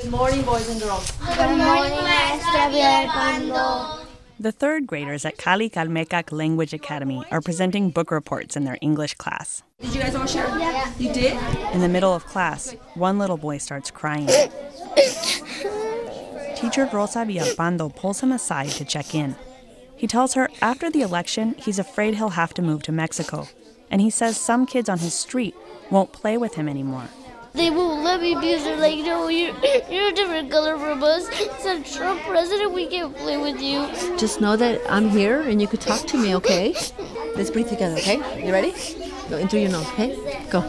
Good morning, boys and girls. Good morning, Maestra Villalpando. The third graders at Cali Calmecac Language Academy are presenting book reports in their English class. Did you guys all share? Yeah. You did? In the middle of class, one little boy starts crying. Teacher Rosa Villalpando pulls him aside to check in. He tells her after the election, he's afraid he'll have to move to Mexico. And he says some kids on his street won't play with him anymore. They won't let me because they're like, no, you're a different color from us. It's a Trump president, we can't play with you. Just know that I'm here and you could talk to me, okay? Let's breathe together, okay? You ready? Go in through your nose, okay? Go.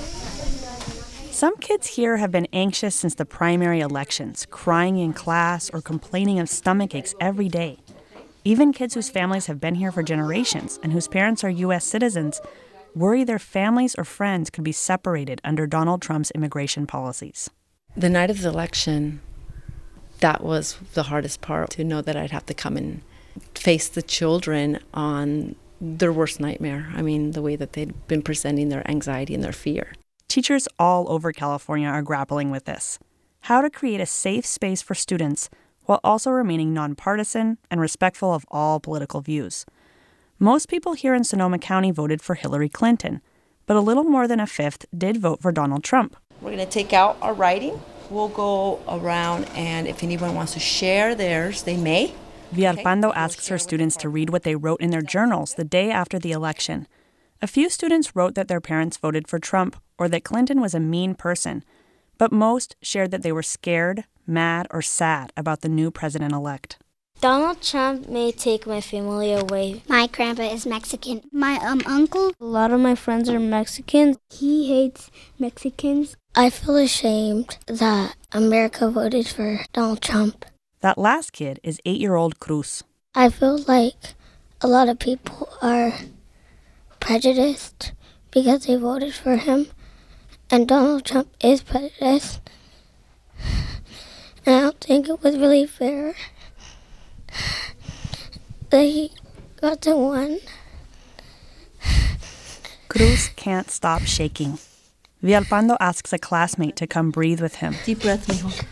Some kids here have been anxious since the primary elections, crying in class or complaining of stomach aches every day. Even kids whose families have been here for generations and whose parents are U.S. citizens worry their families or friends could be separated under Donald Trump's immigration policies. The night of the election, that was the hardest part, to know that I'd have to come and face the children on their worst nightmare. I mean, the way that they'd been presenting their anxiety and their fear. Teachers all over California are grappling with this. How to create a safe space for students while also remaining nonpartisan and respectful of all political views. Most people here in Sonoma County voted for Hillary Clinton, but a little more than a fifth did vote for Donald Trump. We're going to take out our writing. We'll go around, and if anyone wants to share theirs, they may. Villalpando asks her students to read what they wrote in their journals the day after the election. A few students wrote that their parents voted for Trump or that Clinton was a mean person, but most shared that they were scared, mad, or sad about the new president-elect. Donald Trump may take my family away. My grandpa is Mexican. My uncle. A lot of my friends are Mexicans. He hates Mexicans. I feel ashamed that America voted for Donald Trump. That last kid is 8-year-old Cruz. I feel like a lot of people are prejudiced because they voted for him. And Donald Trump is prejudiced. And I don't think it was really fair that he got to win. Cruz can't stop shaking. Villalpando asks a classmate to come breathe with him. Deep breath, mijo.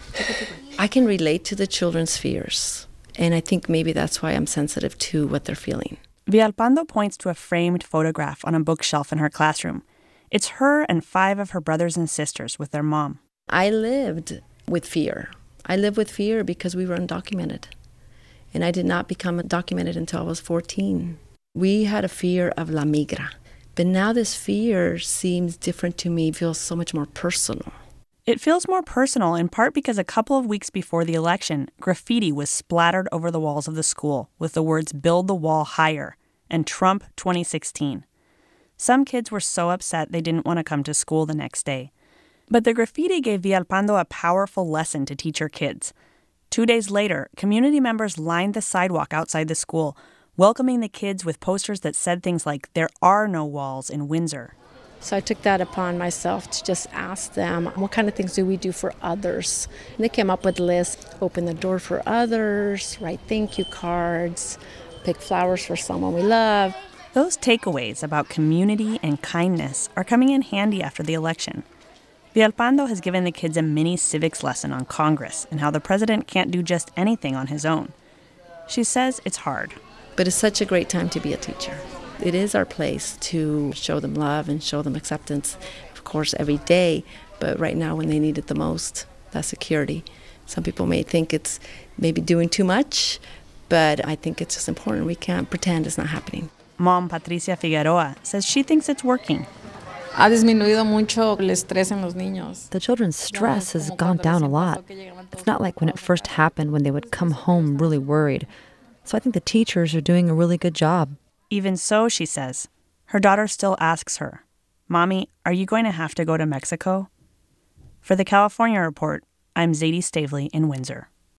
I can relate to the children's fears, and I think maybe that's why I'm sensitive to what they're feeling. Villalpando points to a framed photograph on a bookshelf in her classroom. It's her and 5 of her brothers and sisters with their mom. I lived with fear. I lived with fear because we were undocumented. And I did not become documented until I was 14. We had a fear of la migra. But now this fear seems different to me, feels so much more personal. It feels more personal in part because a couple of weeks before the election, graffiti was splattered over the walls of the school with the words "Build the Wall Higher" and "Trump 2016. Some kids were so upset they didn't want to come to school the next day. But the graffiti gave Villalpando a powerful lesson to teach her kids. 2 days later, community members lined the sidewalk outside the school, welcoming the kids with posters that said things like, "There are no walls in Windsor." So I took that upon myself to just ask them, what kind of things do we do for others? And they came up with lists: open the door for others, write thank you cards, pick flowers for someone we love. Those takeaways about community and kindness are coming in handy after the election. Villalpando has given the kids a mini civics lesson on Congress and how the president can't do just anything on his own. She says it's hard. But it's such a great time to be a teacher. It is our place to show them love and show them acceptance, of course, every day. But right now when they need it the most, that security. Some people may think it's maybe doing too much, but I think it's just important. We can't pretend it's not happening. Mom Patricia Figueroa says she thinks it's working. Ha disminuido mucho el estrés en los niños. The children's stress has gone down a lot. It's not like when it first happened when they would come home really worried. So I think the teachers are doing a really good job. Even so, she says, her daughter still asks her, "Mommy, are you going to have to go to Mexico?" For the California Report, I'm Zadie Stavely in Windsor.